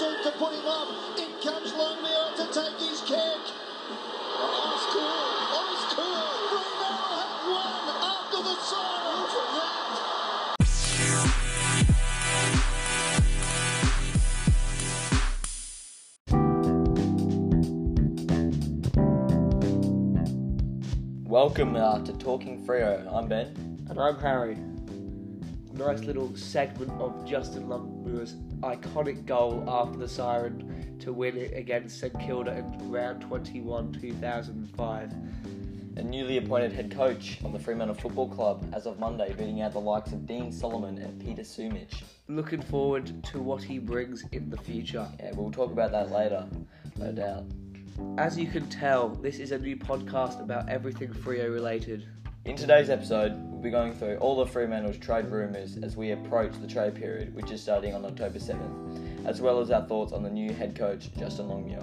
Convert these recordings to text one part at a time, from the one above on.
seems to put him up. In comes Longmire to take his kick. Ice cool. Fremantle have won after the siren from that. Welcome to Talking Freo. I'm Ben. And I'm Harry. Nice little segment of Justin Longmire's iconic goal after the siren to win it against St Kilda in round 21, 2005. A newly appointed head coach of the Fremantle Football Club as of Monday, beating out the likes of Dean Solomon and Peter Sumich. Looking forward to what he brings in the future. Yeah, we'll talk about that later, no doubt. As you can tell, this is a new podcast about everything Freo related. In today's episode, we'll be going through all of Fremantle's trade rumours as we approach the trade period, which is starting on October 7th, as well as our thoughts on the new head coach, Justin Longmire.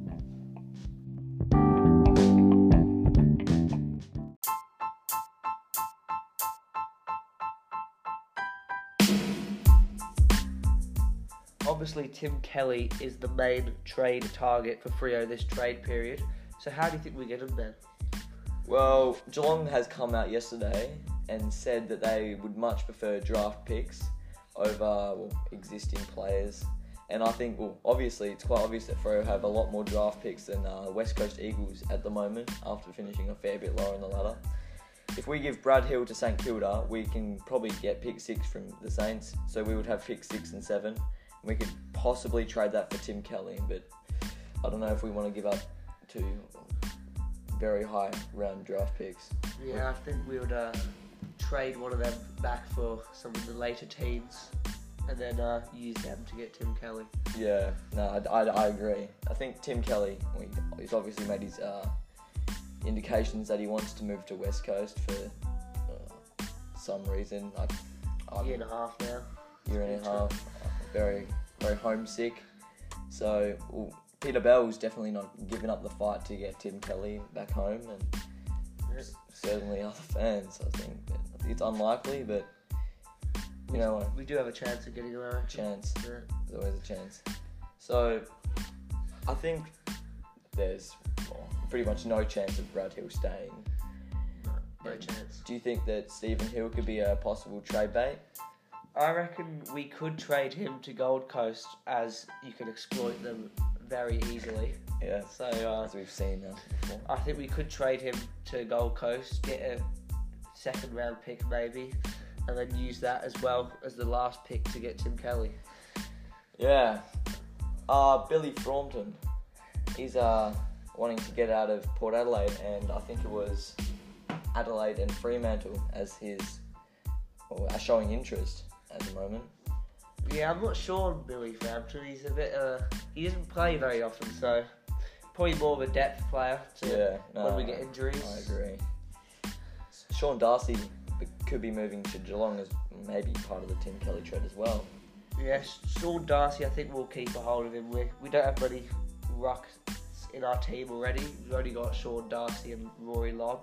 Obviously, Tim Kelly is the main trade target for Freo this trade period. So how do you think we get him then? Well, Geelong has come out yesterday and said that they would much prefer draft picks over existing players. And I think, obviously, it's quite obvious that Freo have a lot more draft picks than West Coast Eagles at the moment, after finishing a fair bit lower in the ladder. If we give Brad Hill to St Kilda, we can probably get pick 6 from the Saints. So we would have pick 6 and 7. We could possibly trade that for Tim Kelly, but I don't know if we want to give up 2 very high round draft picks. Yeah, I think we would trade one of them back for some of the later teams and then use them to get Tim Kelly. Yeah, no, I agree. I think Tim Kelly, he's obviously made his indications that he wants to move to West Coast for some reason. Year and a half now. Year and a half. Very, very homesick. So Peter Bell's definitely not giving up the fight to get Tim Kelly back home, and certainly other fans. I think it's unlikely, but we do have a chance of getting a chance. Yeah. There's always a chance. So I think there's pretty much no chance of Brad Hill staying. No chance. Do you think that Stephen Hill could be a possible trade bait? I reckon we could trade him to Gold Coast, as you can exploit them very easily. Yeah, so as we've seen before. I think we could trade him to Gold Coast, get a second round pick maybe, and then use that as well as the last pick to get Tim Kelly. Yeah. Billy Frampton, he's wanting to get out of Port Adelaide, and I think it was Adelaide and Fremantle as are showing interest at the moment. Yeah, I'm not sure on Billy Frampton. He's a bit, he doesn't play very often, so probably more of a depth player when we get injuries. I agree. Sean Darcy could be moving to Geelong as maybe part of the Tim Kelly trade as well. Yes, Sean Darcy, I think we'll keep a hold of him. We don't have many rucks in our team already. We've only got Sean Darcy and Rory Lobb.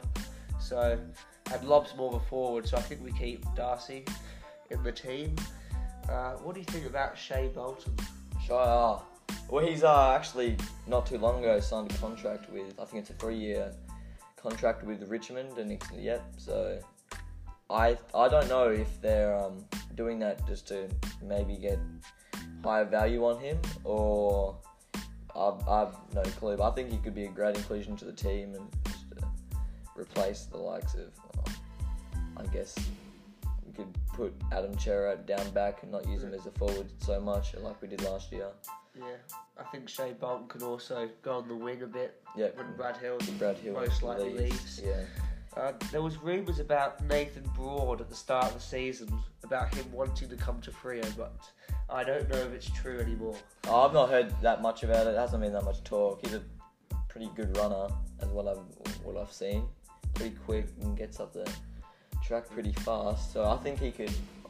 And Lobb's more of a forward, so I think we keep Darcy in the team. What do you think about Shea Bolton? Well, he's actually not too long ago signed a contract with, I think it's a 3-year contract with Richmond, and so I don't know if they're doing that just to maybe get higher value on him, or I've no clue. But I think he could be a great inclusion to the team and just replace the likes of, I guess we could put Adam Cherrett down back and not use him as a forward so much like we did last year. Yeah, I think Shea Bolton could also go on the wing a bit when Brad Hill most likely leaves. Yeah. There was rumours about Nathan Broad at the start of the season about him wanting to come to Freo, but I don't know if it's true anymore. I've not heard that much about it. There hasn't been that much talk. He's a pretty good runner, as what I've seen. Pretty quick and gets up the track pretty fast. So I think he could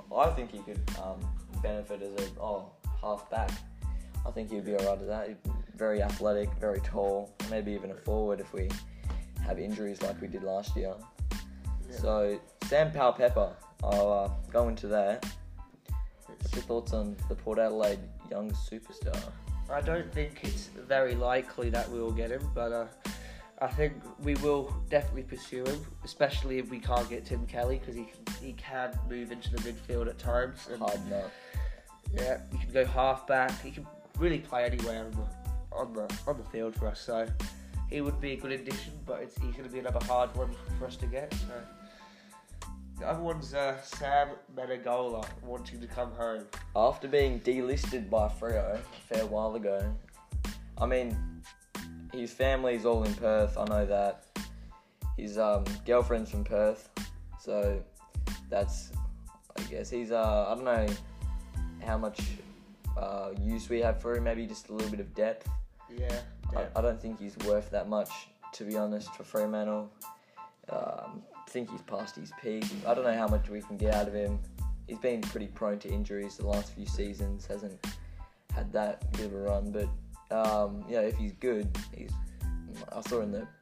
benefit as a half back. I think he'd be alright at that. Very athletic, very tall, maybe even a forward if we have injuries like we did last year. Yeah. So Sam Powell-Pepper, I'll go into that. What's your thoughts on the Port Adelaide young superstar? I don't think it's very likely that we will get him, but I think we will definitely pursue him, especially if we can't get Tim Kelly, because he can move into the midfield at times. And Hard no. yeah, he can go half back. He can really play anywhere on the field for us. So he would be a good addition, but he's going to be another hard one for us to get. So. The other one's Sam Menegola wanting to come home. After being delisted by Freo a fair while ago, I mean, his family's all in Perth, I know that. His girlfriend's from Perth, so that's, I guess, he's, I don't know how much use we have for him, maybe just a little bit of depth. Yeah. I don't think he's worth that much, to be honest, for Fremantle. I think he's past his peak. I don't know how much we can get out of him. He's been pretty prone to injuries the last few seasons, hasn't had that good of a run, but if he's good, I saw in the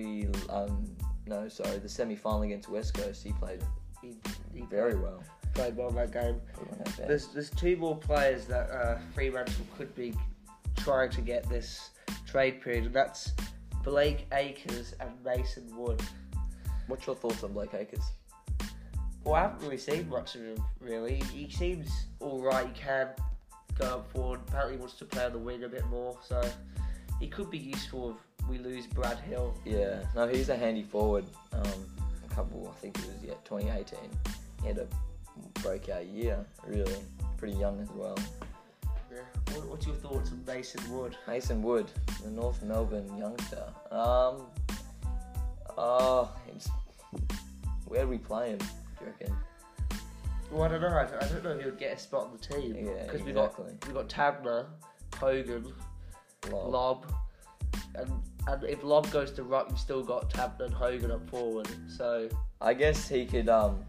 the semi-final against West Coast, he played very well. Played well in that game. There's two more players that Fremantle could be trying to get this trade period, and that's Blake Acres and Mason Wood. What's your thoughts on Blake Acres? Well, I haven't really seen much of him, really. He seems alright, he can go up forward. Apparently he wants to play on the wing a bit more, so he could be useful if we lose Brad Hill. Yeah, no, he's a handy forward. I think it was 2018. He had a breakout year, really. Pretty young as well. Yeah. What's your thoughts on Mason Wood? Mason Wood, the North Melbourne youngster. Where do we play him, do you reckon? Well, I don't know. I don't know if he'll get a spot on the team. Yeah, because exactly. we got Tabner, Hogan, Lob, and if Lob goes to ruck, you've still got Tabner and Hogan up forward. So I guess he could.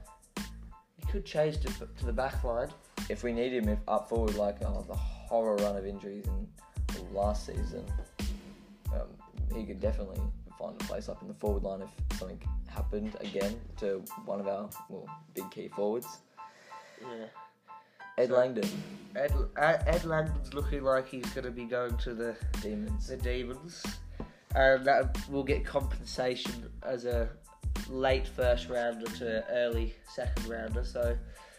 He could change to the back line if we need him up forward, like the horror run of injuries in last season. He could definitely find a place up in the forward line if something happened again to one of our big key forwards. Yeah. Ed Langdon. Ed Langdon's looking like he's going to be going to the Demons. And that will get compensation as a late first rounder to early second rounder. So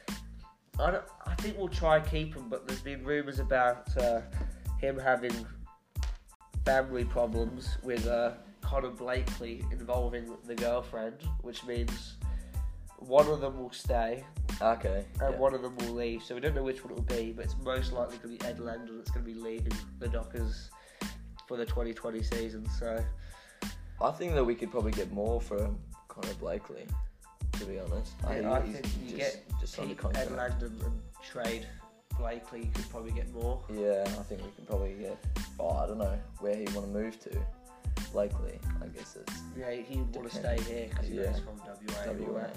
I think we'll try and keep him, but there's been rumours about him having family problems with Connor Blakely involving the girlfriend, which means one of them will stay. Okay. And one of them will leave. So we don't know which one it will be, but it's most likely going to be Ed Langdon that's going to be leaving the Dockers for the 2020 season. So I think that we could probably get more from Connor Blakely, to be honest. I think you just keep Ed Langdon and trade Blakely, you could probably get more. Yeah, I think we could probably get... I don't know where he'd want to move to. Blakely, I guess it's... Yeah, he would want to stay here because he's from WA.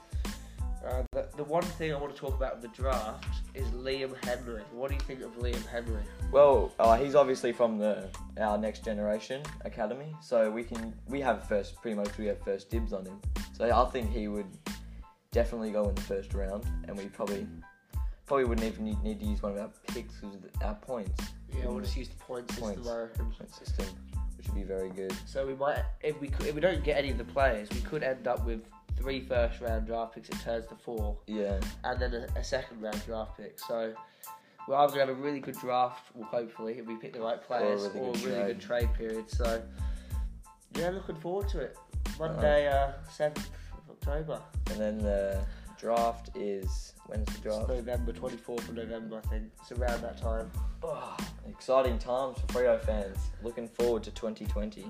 The one thing I want to talk about in the draft is Liam Henry. What do you think of Liam Henry? Well, he's obviously from our Next Generation Academy, so we have first dibs on him. So I think he would definitely go in the first round, and we probably wouldn't even need to use one of our picks because our points. Yeah, we'll just use the point system, which would be very good. So we might, if we don't get any of the players, we could end up with 3 first round draft picks. It turns to 4. Yeah. And then a second round draft pick. So we're either going to have a really good draft, well, hopefully, if we pick the right players, or a really good trade period. So yeah, looking forward to it. Monday, 7th of October. And then the draft is, when's the draft? It's November, 24th of November, I think. It's around that time. Oh, exciting times for Freo fans. Looking forward to 2020.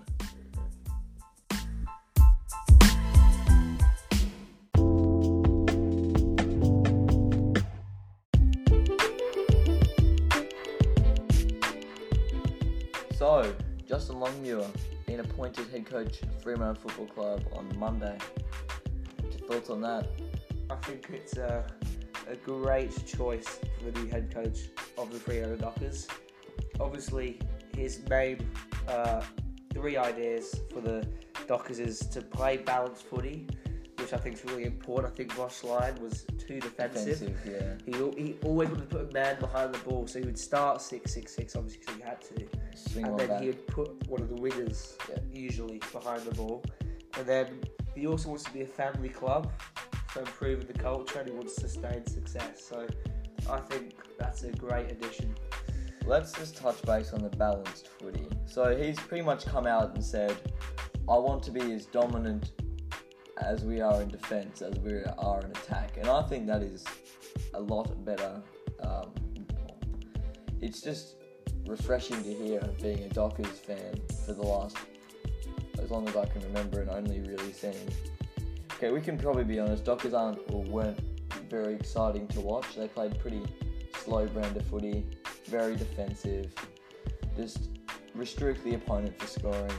So, Justin Longmuir being appointed head coach of Fremantle Football Club on Monday. What's your thoughts on that? I think it's a great choice for the new head coach of the Freo Dockers. Obviously, his main 3 ideas for the Dockers is to play balanced footy, which which I think is really important. I think Ross Lyon was too defensive. Yeah. He always wanted to put a man behind the ball, so he would start 6-6-6, obviously because he had to. Swing And on then back. he would put one of the wingers, usually, behind the ball. And then he also wants to be a family club, so improving the culture, and he wants sustained success. So I think that's a great addition. Let's just touch base on the balanced footy. So he's pretty much come out and said, I want to be as dominant as we are in defence as we are in attack. And I think that is a lot better. It's just refreshing to hear, being a Dockers fan for the last, as long as I can remember, and only really seen. Okay, we can probably be honest, Dockers weren't very exciting to watch. They played pretty slow brand of footy, very defensive, just restrict the opponent for scoring,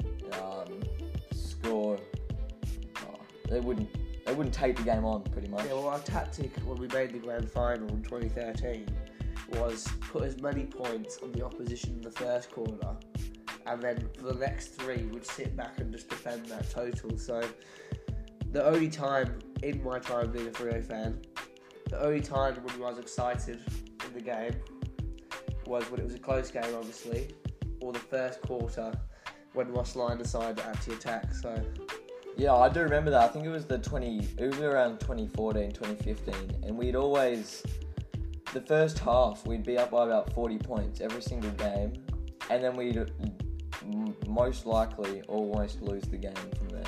they wouldn't take the game on pretty much. Yeah, well, our tactic when we made the grand final in 2013 was put as many points on the opposition in the first quarter, and then for the next three we'd sit back and just defend that total. So the only time in my time being a Freo fan, the only time when I was excited in the game was when it was a close game, obviously, or the first quarter when Ross Lyon decided to actually attack. So yeah, I do remember that. I think it was around 2014, 2015, and we'd always, the first half, we'd be up by about 40 points every single game, and then we'd most likely almost lose the game from there.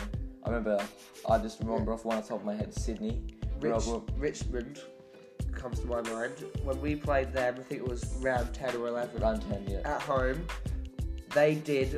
I just remember off the top of my head, Sydney. Richmond comes to my mind. When we played them, I think it was round 10 or 11. Round 10, yeah. At home, they did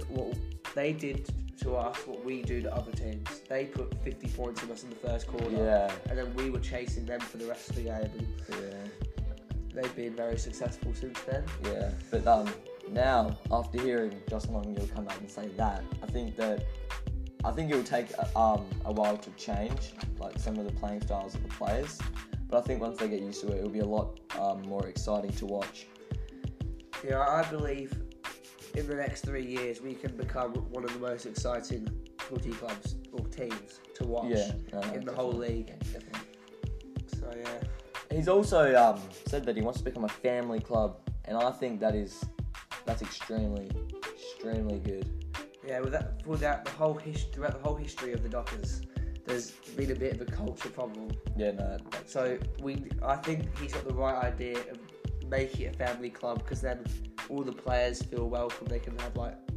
to us what we do to other teams. They put 50 points on us in the first quarter, and then we were chasing them for the rest of the game. And they've been very successful since then. Yeah, but now, after hearing Josh Longhill come out and say that, I think it will take a while to change, like some of the playing styles of the players. But I think once they get used to it, it'll be a lot more exciting to watch. Yeah, I believe in the next 3 years we can become one of the most exciting footy clubs or teams to watch in the whole league. Definitely. So yeah. He's also said that he wants to become a family club, and I think that's extremely good. Yeah, throughout the whole history of the Dockers, there's been a bit of a culture problem. Yeah, no. So I think he's got the right idea of making it a family club, because then all the players feel welcome. They can have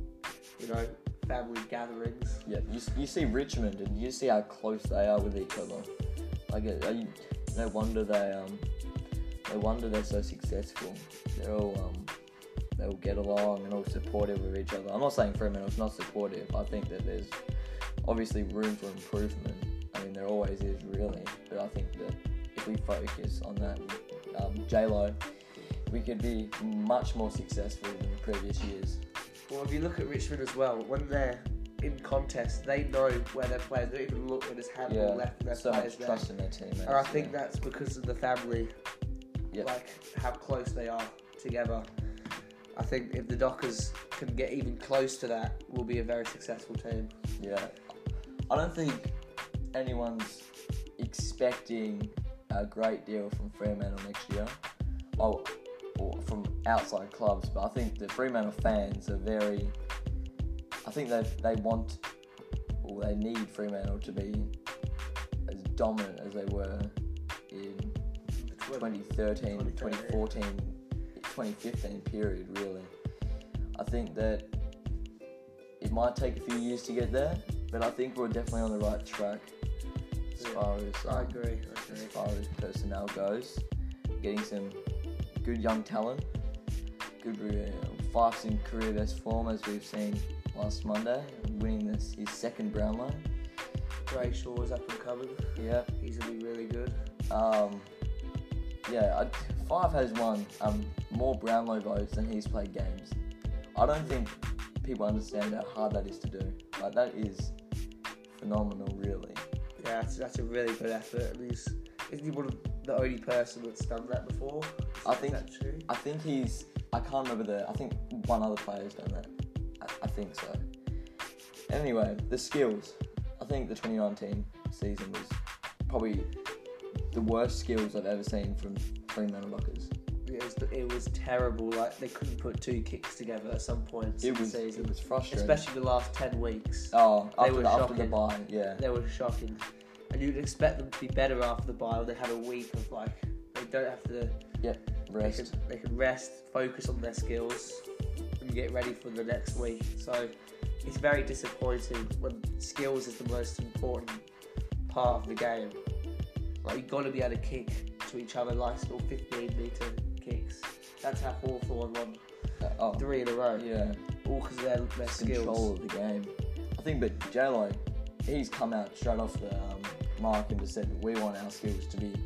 family gatherings. Yeah, you see Richmond, and you see how close they are with each other. Like, no wonder they're so successful. They're all they all get along and all supportive of each other. I'm not saying Fremantle's not supportive. I think that there's obviously room for improvement. I mean, there always is, really. But I think that if we focus on that, J-Lo, we could be much more successful than the previous years. Well, if you look at Richmond as well, when they're in contests, they know where their players. They don't even look when there's handball left and their so players much trust in their teammates. And I think that's because of the family, Yep. like how close they are together. I think if the Dockers can get even close to that, we'll be a very successful team. Yeah. I don't think anyone's expecting a great deal from Fremantle next year. Or from outside clubs, but I think the Fremantle fans are I think they want, or they need Fremantle to be as dominant as they were in 2013, 2014, 2015 period, really. I think that it might take a few years to get there, but I think we're definitely on the right track as far as I agree. As far as personnel goes. Getting some good young talent, good Fyfe's in career best form, as we've seen last Monday, winning his second Brownlow. Grayshaw's up and coming. Yeah, he's gonna be really good. Fyfe has won more Brownlow votes than he's played games. I don't think people understand how hard that is to do. Like, that is phenomenal, really. Yeah, that's a really good effort. And isn't he one of the only person that's done that before? I think he's. I can't remember I think one other player's done that. I think so. Anyway, the skills. I think the 2019 season was probably the worst skills I've ever seen from Fremantle Dockers. It was terrible. Like, they couldn't put 2 kicks together at some points in the season. It was frustrating. Especially the last 10 weeks. Oh, They were after the shocking. bye, yeah. They were shocking. And you'd expect them to be better after the bye. They had a week of, like, they don't have to... Rest. They can rest, focus on their skills, and get ready for the next week. So it's very disappointing when skills is the most important part of the game. Like, you've got to be able to kick to each other nice little 15-metre kicks. That's how Hawthorn won 3 in a row. Yeah. All because of their skills. Control of the game. I think, but J-Lo, he's come out straight off the mark and just said that we want our skills to be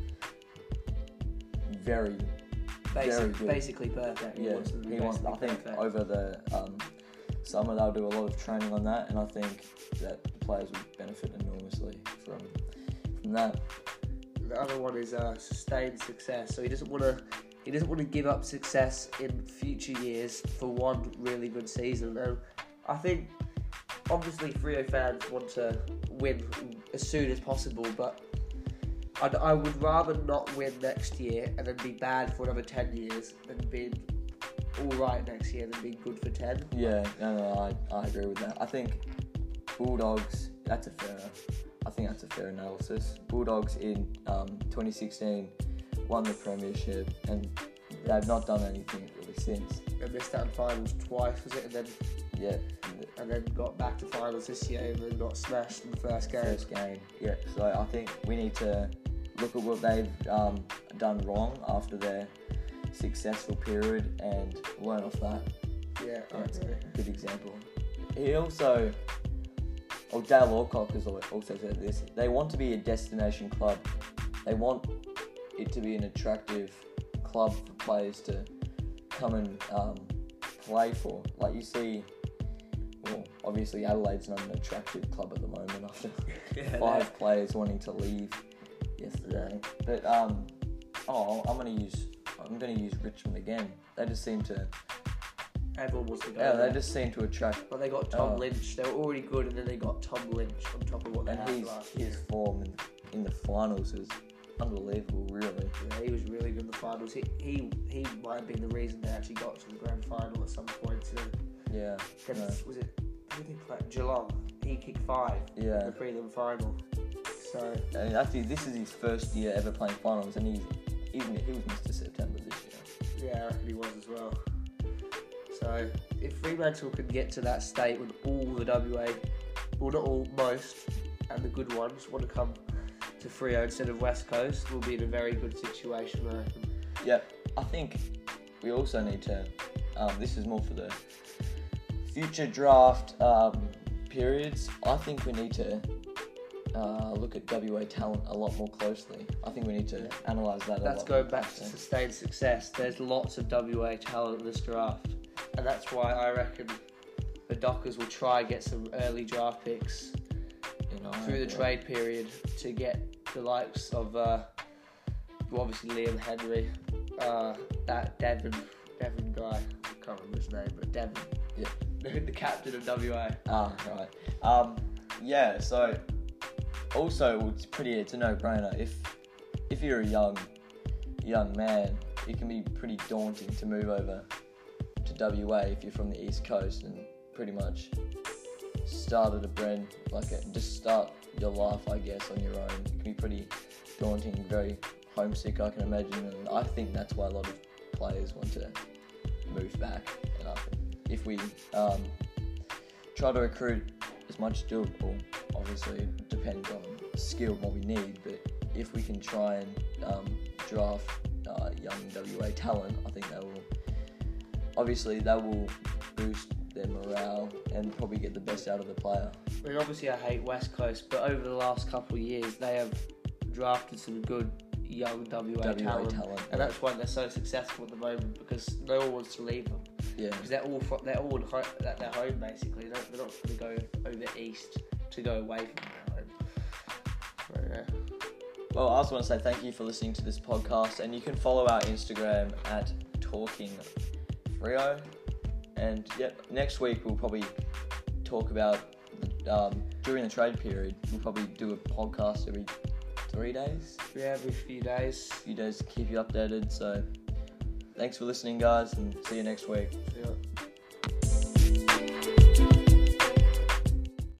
very good. Basically perfect. Yeah, he wants. I think over the summer they'll do a lot of training on that, and I think that the players will benefit enormously from that. The other one is sustained success. So he doesn't want to give up success in future years for one really good season. And I think obviously Freo fans want to win as soon as possible, but I would rather not win next year and then be bad for another 10 years than being alright next year and then being good for 10. Yeah, no, I agree with that. I think Bulldogs, that's a fair analysis. Bulldogs in 2016 won the premiership and they've not done anything really since. They missed out on finals twice, was it? And then got back to finals this year and then got smashed in the first game. Yeah. So I think we need to look at what they've done wrong after their successful period and learn off that. Yeah, I'd say. Good example. He also, Dale Alcock has also said this, they want to be a destination club. They want it to be an attractive club for players to come and play for. Like you see, well, obviously Adelaide's not an attractive club at the moment after 5 players wanting to leave yesterday. But I'm gonna use Richmond again. They just seem to. Everyone wants to go. Yeah, there. they just seem to attract. But they got Tom Lynch. They were already good, and then they got Tom Lynch on top of what they had last year. His form in the finals is unbelievable, really. Yeah, he was really good in the finals. He might have been the reason they actually got to the grand final at some point. Yeah. Was it? Who did they play? Geelong. He kicked 5 in the prelim final. So. And actually, this is his first year ever playing finals, and he was Mr. September this year. Yeah, I reckon he was as well. So if Fremantle can get to that state with all the WA, well not all, most, and the good ones want to come to Freo instead of West Coast, we'll be in a very good situation, I reckon. Yeah, I think we also need to, this is more for the future draft periods, I think we need to look at WA talent a lot more closely. I think we need to analyse that a lot. That's going back to sustained success. There's lots of WA talent in this draft. And that's why I reckon the Dockers will try and get some early draft picks through the trade period to get the likes of, obviously Liam Henry, that Devon guy, I can't remember his name, but Devon, the captain of WA. Right. So also it's a no-brainer. If you're a young man, it can be pretty daunting to move over to WA if you're from the East Coast and pretty much start just start your life, I guess, on your own. It can be pretty daunting, very homesick, I can imagine, and I think that's why a lot of players want to move back. And I think if we try to recruit as much skill, well, obviously it depends on skill what we need, but if we can try and draft young WA talent, I think that will boost their morale and probably get the best out of the player. I mean, obviously I hate West Coast, but over the last couple of years they have drafted some good young WA talent, and that's why they're so successful at the moment, because no one wants to leave them. Yeah, because they're all at their home basically. They're not going to go over east to go away from their home. So, Well, I just want to say thank you for listening to this podcast, and you can follow our Instagram at Talking Freo. And next week we'll probably talk about during the trade period. We'll probably do a podcast every 3 days. Yeah, every few days. A few days to keep you updated. So thanks for listening, guys, and see you next week. Yeah.